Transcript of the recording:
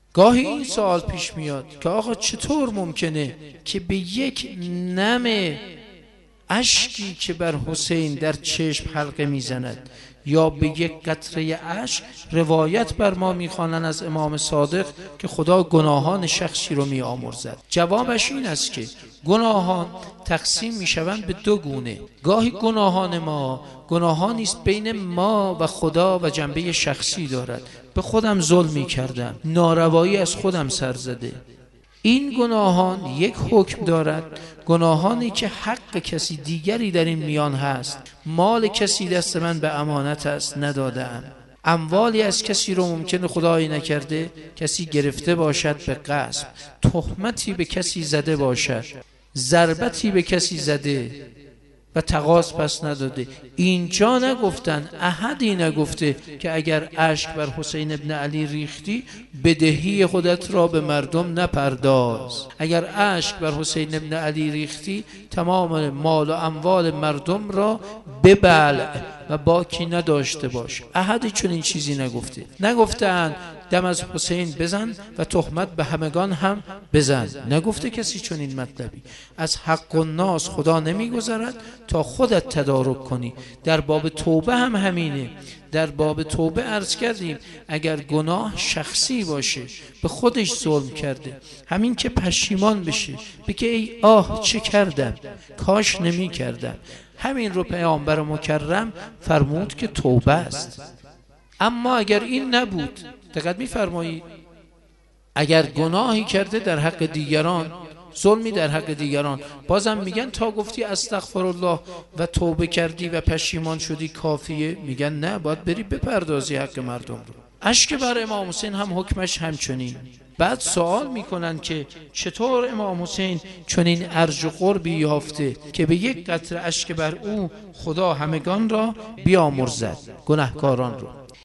گاهی این سوال پیش میاد که آقا چطور ممکنه که به یک نم اشکی که بر حسین در چشم حلقه میزند یا به یک قطره اشک روایت بر ما میخوانند از امام صادق که خدا گناهان شخصی رو میآمرزد؟ جوابش این است که گناهان تقسیم میشوند به دو گونه. گاهی گناهان ما گناهانی است بین ما و خدا و جنبه شخصی دارد. به خودم ظلمی کردم، ناروایی از خودم سر زده. این گناهان یک حکم دارد. گناهانی که حق کسی دیگری در این میان هست، مال کسی دست من به امانت است ندادم، اموالی از کسی رو ممکنه خدایی نکرده کسی گرفته باشد به غصب، تهمتی به کسی زده باشد، ضربتی به کسی زده و تقاضا پس نداده. اینجا نگفتن، احدی نگفته که اگر اشک بر حسین ابن علی ریختی بدهی خودت را به مردم نپرداز. اگر اشک بر حسین ابن علی ریختی تمام مال و اموال مردم را ببلع و باکی نداشته باش. احدی چون این چیزی نگفته. نگفتن دم از حسین بزن و تهمت به همگان هم بزن. نگفته کسی چون این مطلبی. از حق الناس خدا نمیگذرد تا خودت تدارک کنی. در باب توبه هم همینه. در باب توبه عرض کردیم اگر گناه شخصی باشه، به خودش ظلم کرده، همین که پشیمان بشه، بگه ای آه چه کردم، کاش نمی کردم، همین رو پیامبر مکرم فرمود که توبه است. اما اگر این نبود، دقت می‌فرمایید، اگر گناهی کرده در حق دیگران، ظلمی در حق دیگران، بازم میگن تا گفتی استغفرالله و توبه کردی و پشیمان شدی کافیه؟ میگن نه، باید بری بپردازی حق مردم رو. اشک بر امام حسین هم حکمش همچنین. بعد سوال میکنن که چطور امام حسین چنین ارج و قربی یافته که به یک قطره اشک بر او خدا همگان را بیامرزد، گناهکاران رو.